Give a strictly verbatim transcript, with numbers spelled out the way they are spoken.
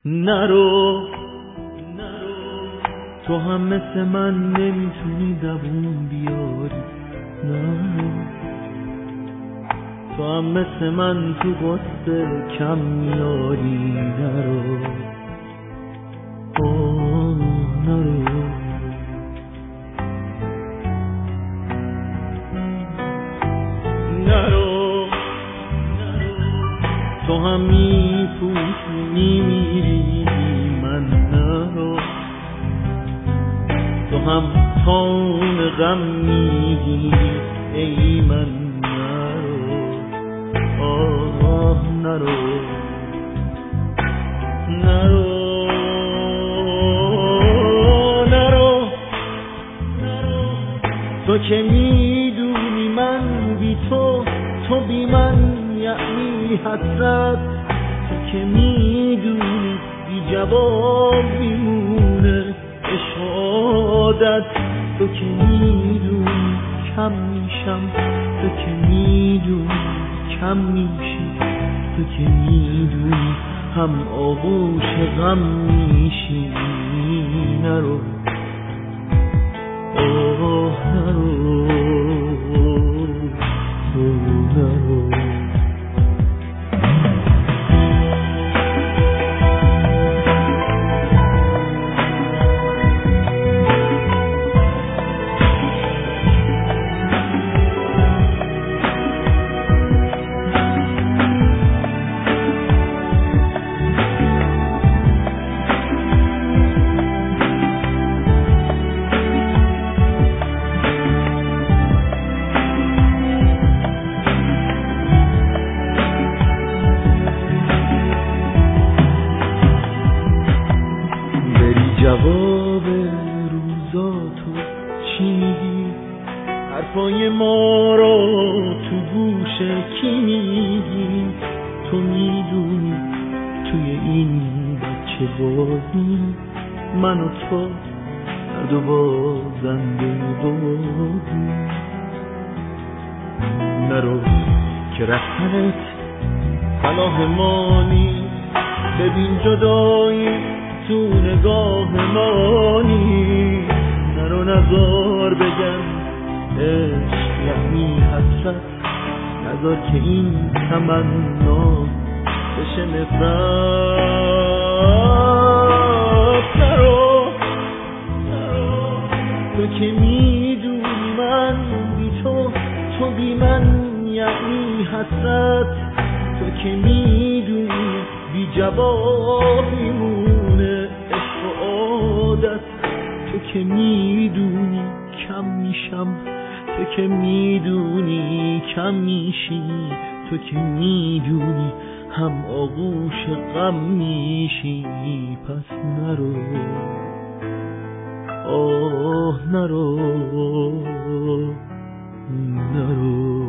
نرو تو هم مثل من نمیتونی دووم بیاری. نرو تو هم مثل من تو غصه کم میاری. نرو آه نرو نرو تو هم میپوشی میمیری من. نرو تو هم تون غم میگیری ای من. نرو آه نرو نرو نرو تو که میدونی من بی تو، تو بی من یعنی حسرت. تو که میدونی بی جواب میمونه عشقادت. تو که میدونی کم میشم، تو که میدونی کم میشی، تو که میدونی هم آغوش غم میشی. نرو آه نرو نرو جواب روزاتو چی میگی؟ حرفای ما رو تو گوش کی میگی؟ تو میدونی توی این بچه بازی من و تو هر دو بازنده بازی. نرو که رفتنت صلاح ما نیست. ببین جدایی تو نگاه ما نیست. نرو نزار بگم عشق یعنی حسرت. نزار که این تمنا بشه نفرت. نرو تو که میدونی من بی تو، تو بی من یعنی حسرت. تو که میدونی بی جواب میمونه عشق و عادت. تو که میدونی کم میشم، تو که میدونی کم میشی، تو که میدونی هم آغوش غم میشی. پس نرو آه نرو نرو